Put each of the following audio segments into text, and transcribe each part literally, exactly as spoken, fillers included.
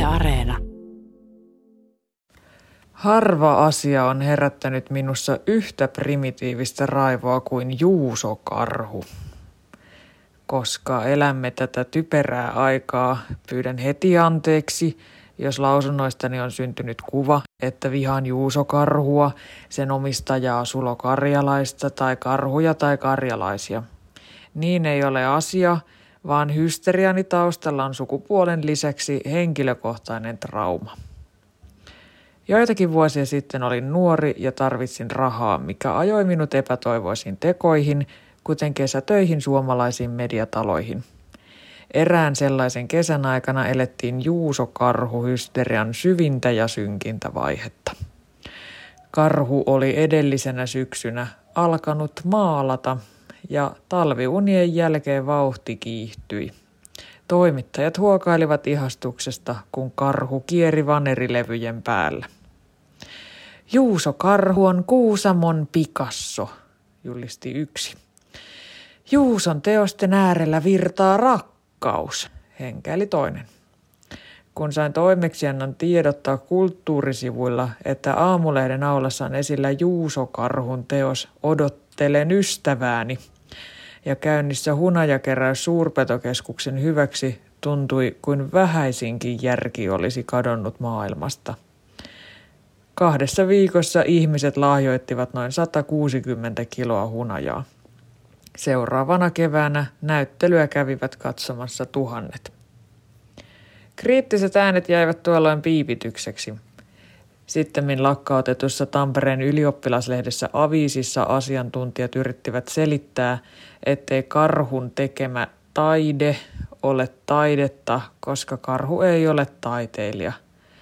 Areena. Harva asia on herättänyt minussa yhtä primitiivistä raivoa kuin juusokarhu. Koska elämme tätä typerää aikaa, pyydän heti anteeksi, jos lausunnoistani on syntynyt kuva, että vihaan juusokarhua, sen omistajaa Sulo Karjalaista tai karhuja tai karjalaisia. Niin ei ole asia, vaan hysteriani taustalla on sukupuolen lisäksi henkilökohtainen trauma. Joitakin vuosia sitten olin nuori ja tarvitsin rahaa, mikä ajoi minut epätoivoisiin tekoihin, kuten kesätöihin suomalaisiin mediataloihin. Erään sellaisen kesän aikana elettiin juusokarhuhysterian syvintä ja synkintä vaihetta. Karhu oli edellisenä syksynä alkanut maalata ja talviunien jälkeen vauhti kiihtyi. Toimittajat huokailivat ihastuksesta, kun karhu kieri vanerilevyjen päällä. Juusokarhu on Kuusamon Picasso, julisti yksi. Juuson teosten äärellä virtaa rakkaus, henkäili toinen. Kun sain toimeksiannon tiedottaa kulttuurisivuilla, että Aamulehden aulassa on esillä juusokarhun teos Odottelen ystävääni ja käynnissä hunajakeräys Suurpetokeskuksen hyväksi, tuntui kuin vähäisinkin järki olisi kadonnut maailmasta. Kahdessa viikossa ihmiset lahjoittivat noin sata kuusikymmentä kiloa hunajaa. Seuraavana keväänä näyttelyä kävivät katsomassa tuhannet. Kriittiset äänet jäivät tuolloin piipitykseksi. Sittemmin lakkautetussa Tampereen ylioppilaslehdessä Aviisissa asiantuntijat yrittivät selittää, ettei karhun tekemä taide ole taidetta, koska karhu ei ole taiteilija.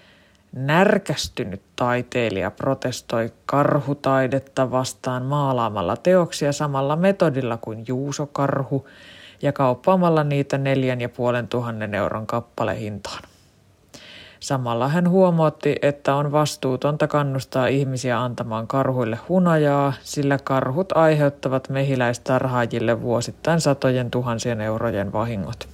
Närkästynyt taiteilija protestoi karhutaidetta vastaan maalaamalla teoksia samalla metodilla kuin juusokarhu ja kauppaamalla niitä neljän ja puolen tuhannen euron kappalehintaan. Samalla hän huomautti, että on vastuutonta kannustaa ihmisiä antamaan karhuille hunajaa, sillä karhut aiheuttavat mehiläistarhaajille vuosittain satojen tuhansien eurojen vahingot.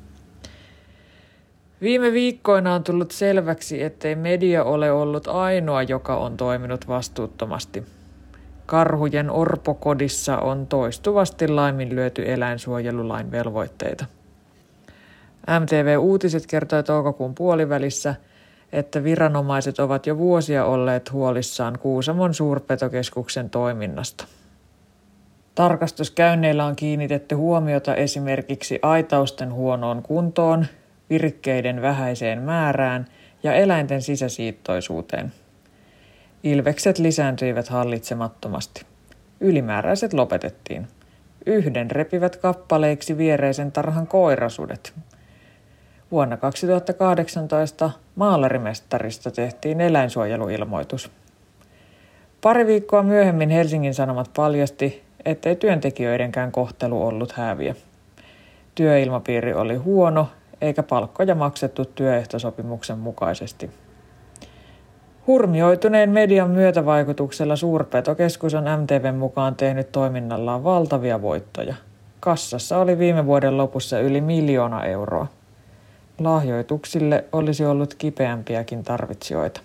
Viime viikkoina on tullut selväksi, ettei media ole ollut ainoa, joka on toiminut vastuuttomasti. Karhujen orpokodissa on toistuvasti laiminlyöty eläinsuojelulain velvoitteita. M T V-uutiset kertoi toukokuun puolivälissä, että viranomaiset ovat jo vuosia olleet huolissaan Kuusamon Suurpetokeskuksen toiminnasta. Tarkastuskäynneillä on kiinnitetty huomiota esimerkiksi aitausten huonoon kuntoon, virikkeiden vähäiseen määrään ja eläinten sisäsiittoisuuteen. Ilvekset lisääntyivät hallitsemattomasti. Ylimääräiset lopetettiin. Yhden repivät kappaleiksi viereisen tarhan koirasudet. Vuonna kaksituhattakahdeksantoista maalarimestarista tehtiin eläinsuojeluilmoitus. Pari viikkoa myöhemmin Helsingin Sanomat paljasti, ettei työntekijöidenkään kohtelu ollut häviö. Työilmapiiri oli huono, eikä palkkoja maksettu työehtosopimuksen mukaisesti. Hurmioituneen median myötävaikutuksella Suurpetokeskus on M T V:n mukaan tehnyt toiminnallaan valtavia voittoja. Kassassa oli viime vuoden lopussa yli miljoona euroa. Lahjoituksille olisi ollut kipeämpiäkin tarvitsijoita.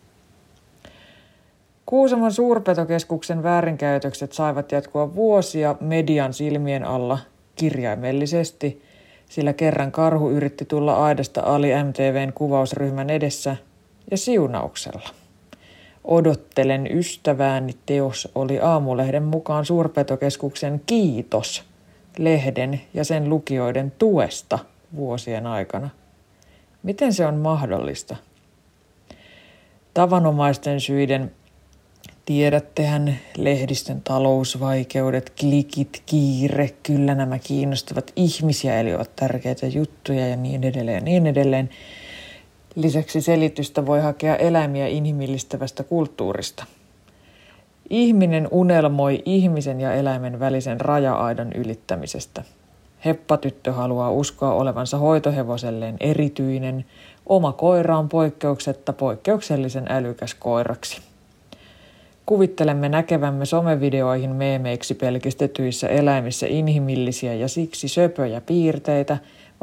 Kuusamon Suurpetokeskuksen väärinkäytökset saivat jatkua vuosia median silmien alla kirjaimellisesti, sillä kerran karhu yritti tulla aidasta ali M T V:n kuvausryhmän edessä ja siunauksella. Odottelen ystävääni teos oli Aamulehden mukaan Suurpetokeskuksen kiitos lehden ja sen lukijoiden tuesta vuosien aikana. Miten se on mahdollista? Tavanomaisten syiden, tiedättehän, lehdistön talousvaikeudet, klikit, kiire, kyllä nämä kiinnostavat ihmisiä, eli ovat tärkeitä juttuja ja niin edelleen ja niin edelleen. Lisäksi selitystä voi hakea eläimiä inhimillistävästä kulttuurista. Ihminen unelmoi ihmisen ja eläimen välisen raja-aidan ylittämisestä. Heppatyttö haluaa uskoa olevansa hoitohevoselleen erityinen, oma koira on poikkeuksetta poikkeuksellisen älykäs koiraksi. Kuvittelemme näkevämme somevideoihin meemeiksi pelkistetyissä eläimissä inhimillisiä ja siksi söpöjä piirteitä,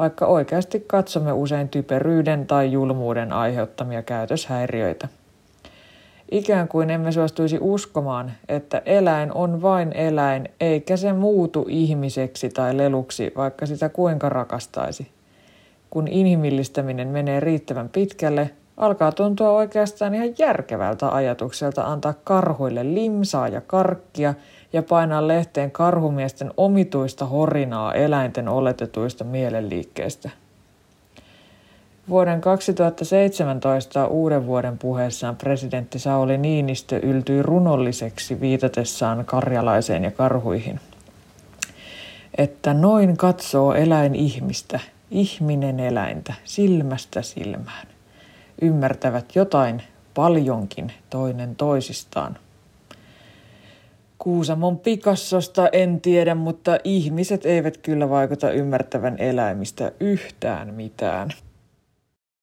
vaikka oikeasti katsomme usein typeryyden tai julmuuden aiheuttamia käytöshäiriöitä. Ikään kuin emme suostuisi uskomaan, että eläin on vain eläin, eikä se muutu ihmiseksi tai leluksi, vaikka sitä kuinka rakastaisi. Kun inhimillistäminen menee riittävän pitkälle, alkaa tuntua oikeastaan ihan järkevältä ajatukselta antaa karhuille limsaa ja karkkia ja painaa lehteen karhumiesten omituista horinaa eläinten oletetuista mielenliikkeistä. Vuoden kaksituhattaseitsemäntoista uuden vuoden puheessaan presidentti Sauli Niinistö yltyi runolliseksi viitatessaan karjalaiseen ja karhuihin. Että noin katsoo eläin ihmistä, ihminen eläintä, silmästä silmään. Ymmärtävät jotain paljonkin toinen toisistaan. Kuusamon Picassosta en tiedä, mutta ihmiset eivät kyllä vaikuta ymmärtävän eläimistä yhtään mitään.